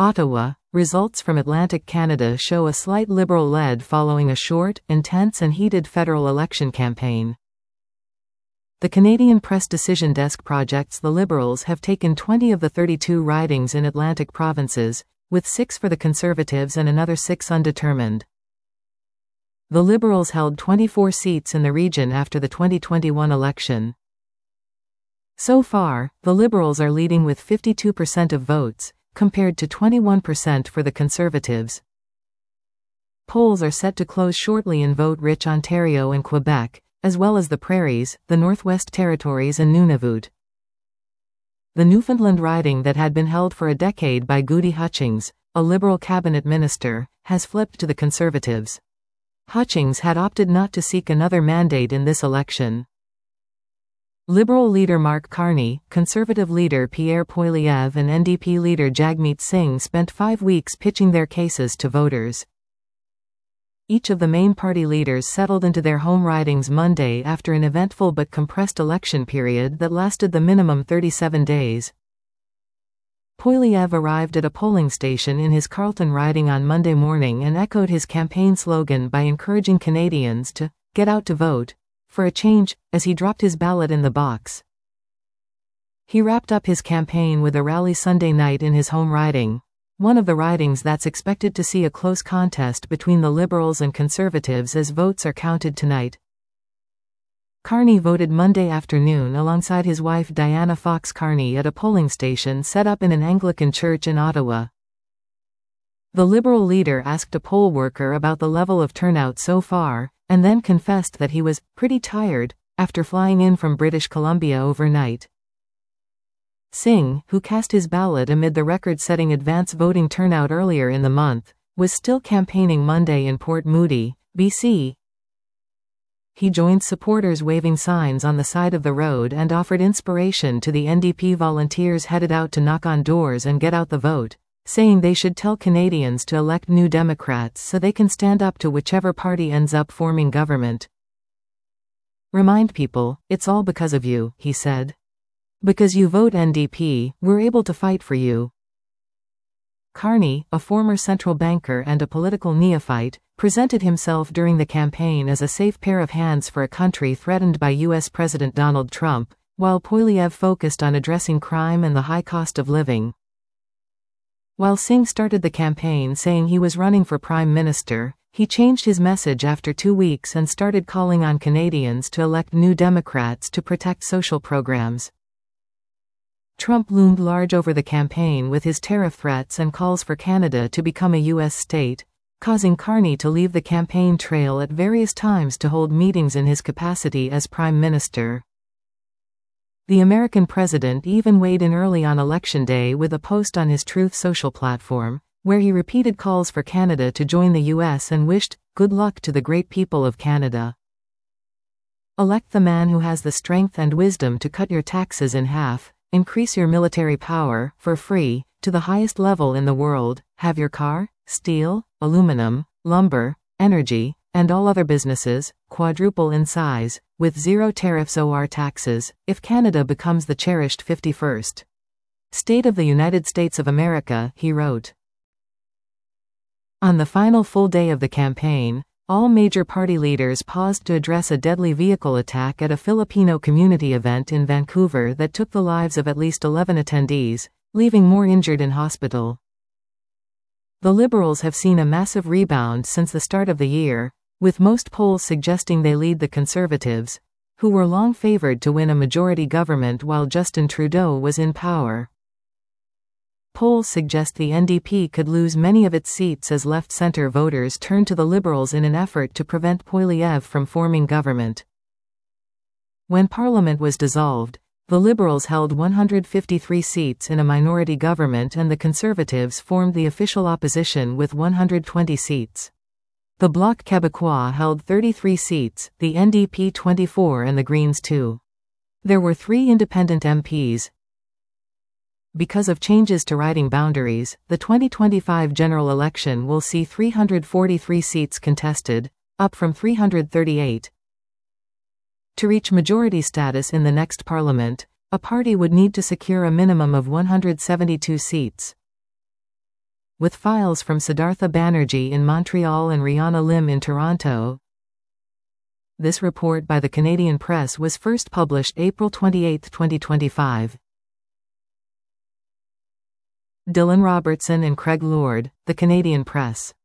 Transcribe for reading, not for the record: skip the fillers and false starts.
Ottawa. Results from Atlantic Canada show a slight Liberal lead following a short, intense and heated federal election campaign. The Canadian Press Decision Desk projects the Liberals have taken 20 of the 32 ridings in Atlantic provinces, with 6 for the Conservatives and another 6 undetermined. The Liberals held 24 seats in the region after the 2021 election. So far, the Liberals are leading with 52% of votes, compared to 21% for the Conservatives. Polls are set to close shortly in vote-rich Ontario and Quebec, as well as the Prairies, the Northwest Territories and Nunavut. The Newfoundland riding that had been held for a decade by Goody Hutchings, a Liberal cabinet minister, has flipped to the Conservatives. Hutchings had opted not to seek another mandate in this election. Liberal leader Mark Carney, Conservative leader Pierre Poilievre and NDP leader Jagmeet Singh spent 5 weeks pitching their cases to voters. Each of the main party leaders settled into their home ridings Monday after an eventful but compressed election period that lasted the minimum 37 days. Poilievre arrived at a polling station in his Carleton riding on Monday morning and echoed his campaign slogan by encouraging Canadians to get out to vote for a change, as he dropped his ballot in the box. He wrapped up his campaign with a rally Sunday night in his home riding, one of the ridings that's expected to see a close contest between the Liberals and Conservatives as votes are counted tonight. Carney voted Monday afternoon alongside his wife Diana Fox Carney at a polling station set up in an Anglican church in Ottawa. The Liberal leader asked a poll worker about the level of turnout so far, and then confessed that he was pretty tired after flying in from British Columbia overnight. Singh, who cast his ballot amid the record-setting advance voting turnout earlier in the month, was still campaigning Monday in Port Moody, BC. He joined supporters waving signs on the side of the road and offered inspiration to the NDP volunteers headed out to knock on doors and get out the vote, saying they should tell Canadians to elect New Democrats so they can stand up to whichever party ends up forming government. "Remind people, it's all because of you," he said. "Because you vote NDP, we're able to fight for you." Carney, a former central banker and a political neophyte, presented himself during the campaign as a safe pair of hands for a country threatened by U.S. President Donald Trump, while Poilievre focused on addressing crime and the high cost of living. While Singh started the campaign saying he was running for Prime Minister, he changed his message after 2 weeks and started calling on Canadians to elect New Democrats to protect social programs. Trump loomed large over the campaign with his tariff threats and calls for Canada to become a U.S. state, causing Carney to leave the campaign trail at various times to hold meetings in his capacity as Prime Minister. The American president even weighed in early on Election Day with a post on his Truth Social platform, where he repeated calls for Canada to join the U.S. and wished good luck to the great people of Canada. "Elect the man who has the strength and wisdom to cut your taxes in half, increase your military power, for free, to the highest level in the world, have your car, steel, aluminum, lumber, energy, and all other businesses quadruple in size, with zero tariffs or taxes, if Canada becomes the cherished 51st state of the United States of America," he wrote. On the final full day of the campaign, all major party leaders paused to address a deadly vehicle attack at a Filipino community event in Vancouver that took the lives of at least 11 attendees, leaving more injured in hospital. The Liberals have seen a massive rebound since the start of the year, with most polls suggesting they lead the Conservatives, who were long favored to win a majority government while Justin Trudeau was in power. Polls suggest the NDP could lose many of its seats as left-center voters turn to the Liberals in an effort to prevent Poilievre from forming government. When Parliament was dissolved, the Liberals held 153 seats in a minority government and the Conservatives formed the official opposition with 120 seats. The Bloc Québécois held 33 seats, the NDP 24 and the Greens 2. There were 3 independent MPs. Because of changes to riding boundaries, the 2025 general election will see 343 seats contested, up from 338. To reach majority status in the next parliament, a party would need to secure a minimum of 172 seats. with files from Siddhartha Banerjee in Montreal and Rihanna Lim in Toronto. This report by the Canadian Press was first published April 28, 2025. Dylan Robertson and Craig Lord, The Canadian Press.